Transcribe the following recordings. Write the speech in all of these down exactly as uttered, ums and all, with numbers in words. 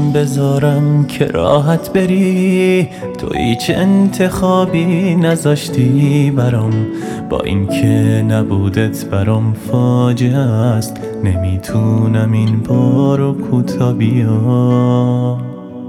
بذارم که راحت بری، تو هیچ انتخابی نذاشتی برام. با اینکه نبودت برام فاجعه است، نمیتونم این بارو کوتا بیام.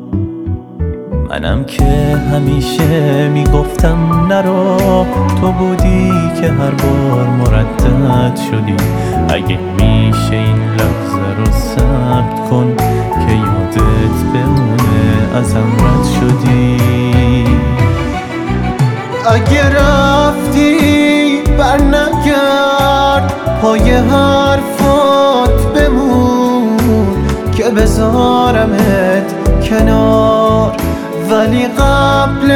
منم که همیشه میگفتم نرو، تو بودی که هر بار مردد شدی. اگه میشه این لحظه رو ثبت کن که یادت بمونه ازم رد شدی. اگه رفتی بر نگرد، پای حرفات بمون که بذارمت کنار. ولی قبل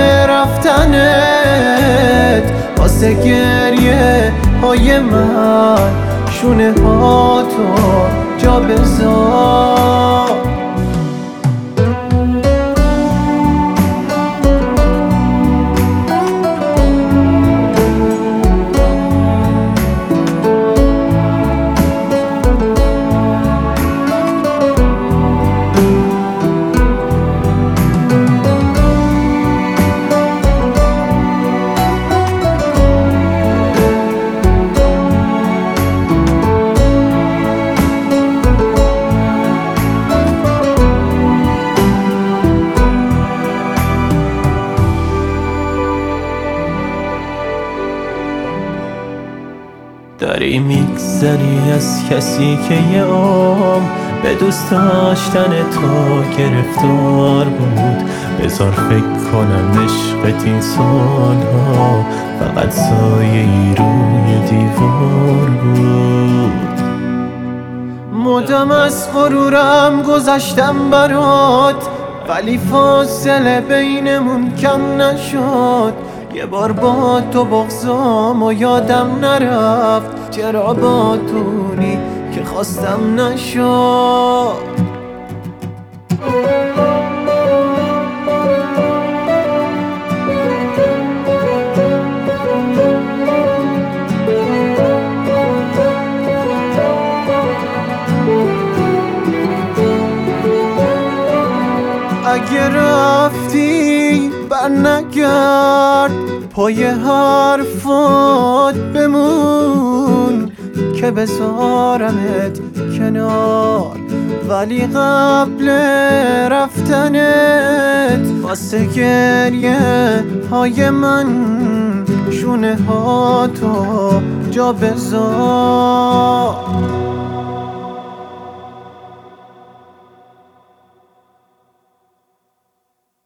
رفتنت واسه گریه های من شونه ها تو جا بذار. داری میگذری از کسی که یه عمر به دوست داشتن تو گرفتار بود. بذار فکر کنم عشقت این سالها فقط سایه‌ای روی دیوار بود. مدام از غرورم گذشتم برات، ولی فاصله بینمون کم نشد. یه بار با تو بغضام و یادم نرفت، چرا با تونی که خواستم نشد. اگه رفتی بر نگرد، پای حرفات بمون که بذارمت کنار. ولی قبل رفتنت واسه گریه های من شونه ها تو جا بذار.